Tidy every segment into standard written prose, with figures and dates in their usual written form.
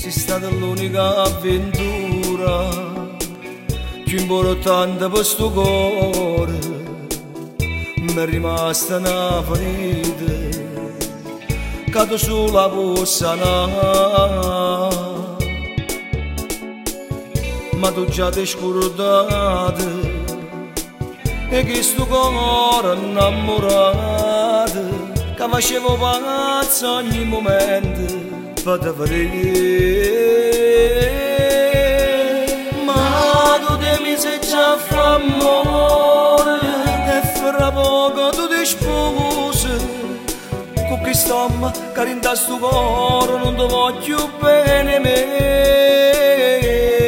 sei stata l'unica avventura più importante per sto cuore, mi è rimasta una ferita che tu sola puoi sanare. Ma tu già ti scordate e che sto cuore innamorato che facevo pazzo ogni momento per te vedere. Ma tu te mi sei già fa amore e fra poco tu ti sposi con quest'uomo che rinda sto cuore non ti voglio bene me.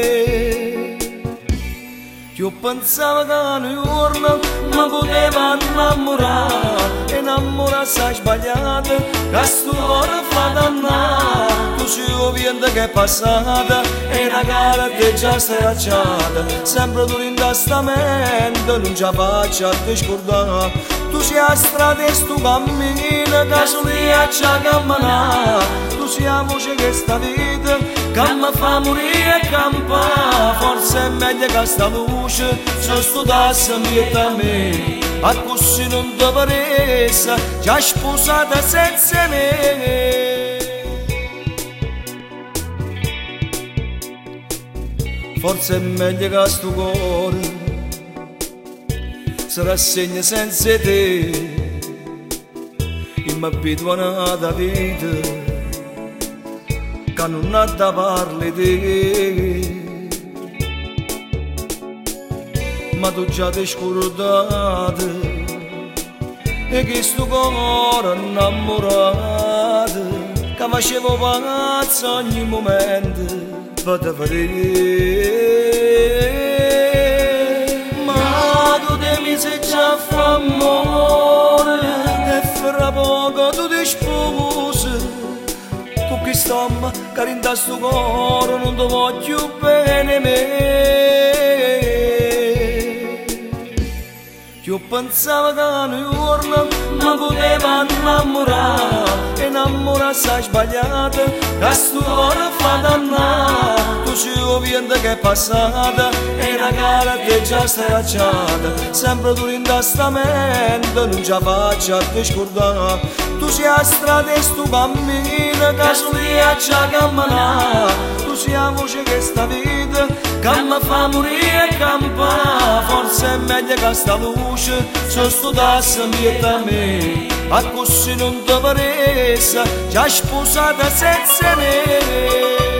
Io pensavo che un giorno mi poteva innamorare sei sbagliata, che sto cuore fa dannare. Tu sei un vento che è passata e una cara che già stracciata, sempre tu l'intastamento non ce la faccio a te scordare. Tu sei a strada e sto cammino che solia ci camminare. Tu sei la voce che sta vita che mi fa morire e campare. Forse è meglio che sta luce se studiasse a me, a così non ti paresse già sposata senza me. Forse è meglio che sto cuore si rassegna senza te e mi abituano alla vita che non ha da parli te. Ma tu già ti scordate e che sto cuore innamorato che facevo pazzo ogni momento per te vedere. Ma tu te mi sei già fa amore e fra poco tu ti sposi con quest'uomo che rinda sto cuore non ti voglio bene me. Io pensavo che un giorno mi poteva innamorare sei sbagliata, che sto cuore fa dannare. Tu sei un vento che è passata e una cara che già stracciata, sempre tu l'intastamento non ce la faccio a te scordare. Tu sei a strada e sto cammino che solia ci camminare. Tu sei la voce che sta vita che mi fa morire e campare. Forse è meglio che sta luce se studiasse a me, a così non ti paresse già sposata senza me.